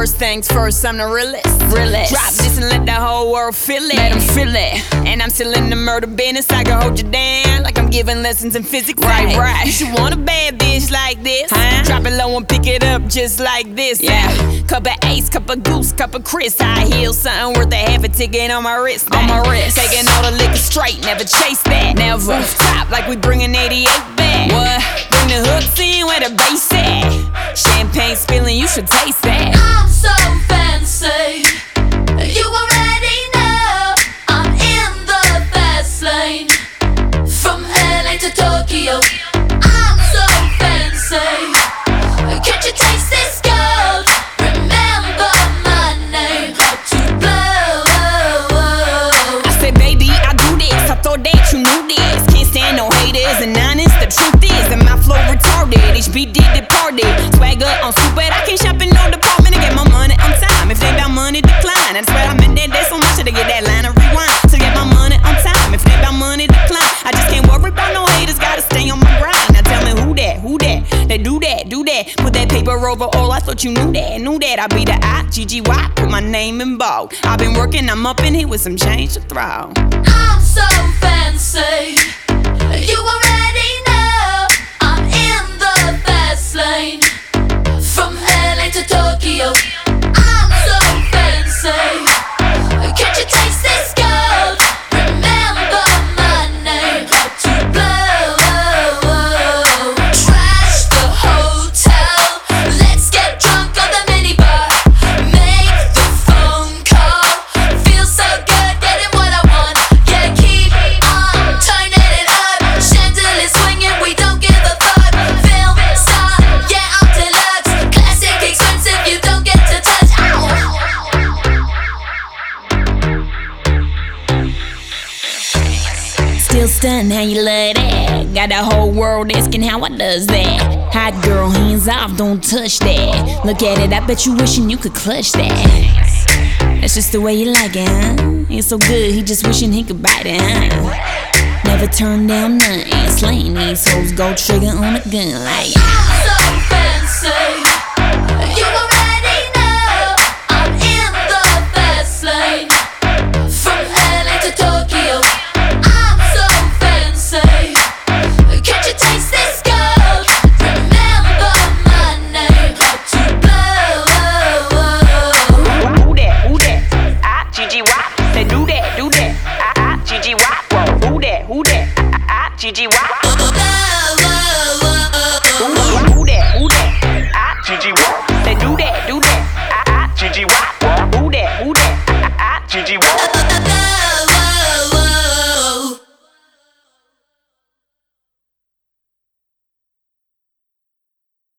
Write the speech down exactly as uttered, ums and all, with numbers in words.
First things first, I'm the realest. Realest. Drop this and let the whole world feel it. Let 'em feel it. And I'm still in the murder business. I can hold you down like I'm giving lessons in physics. Right, Hey, right. You should want a bad bitch like this. Huh? Drop it low and pick it up just like this. Yeah. Hey, cup of Ace, cup of Goose, cup of Chris. High heels, something worth a half a ticket on my wrist. On my Hey, wrist. Taking all the liquor straight, never chase that. Never. Rooftop like we bringing eighty-eight back. What? Bring the hooks in where the bass at. Champagne spilling, you should taste that. I'm so fancy. You already know I'm in the fast lane. From L A to Tokyo, I'm so fancy. Can't you taste this gold? Remember my name, how to blow. I said, baby, I do this. I thought that you knew this. Can't stand no haters and honest. The truth is that my flow retarded. H B did departed. Swagger on stupid. I can't shop in no department to get my money on time. If they about money, decline. I swear I'm in that day so much to get that line of rewind. To get my money on time. If they about money, decline. I just can't worry about no haters. Gotta stay on my grind. Now tell me who that, who that? They do that, do that. Put that paper over all. I thought you knew that, knew that. I be the I, G G Y. Put my name in bold. I've been working, I'm up in here with some change to throw. I'm so fancy. You already know I'm in the fast lane. From L A to Tokyo, I'm so fancy. Can't you taste this gold? Remember my name, how to blow. Trash the hotel. Let's get drunk on the minibar. Make the phone call. Feel so good getting what I want. Yeah, keep on turning it up. Chandelier swinging, we don't give a fuck. Film star, yeah, I'm deluxe. Classic, expensive, you don't get to touch. Ow. Still stunned how you love that. Got the whole world asking how I does that. Hot girl, hands off, don't touch that. Look at it, I bet you wishing you could clutch that. That's just the way you like it, huh? It's so good, he just wishing he could bite it, huh? Never turn down nothing. Slaying these hoes, go trigger on a gun like. I'm so fancy. You already know I'm in the fast lane. From L A to Tokyo, I'm so fancy. Can't you taste this gold? Remember my name, how to blow. Who that? Who that? I, G G Y. Say do that, do that. I, I, G G Y. Whoa. Who that? Who that? I, I, G G Y. Who, who that? Who that? I, G G Y. Say do that, do that. I, I, G G Y. Whoa. Who that? Who that? I, I, G G Y.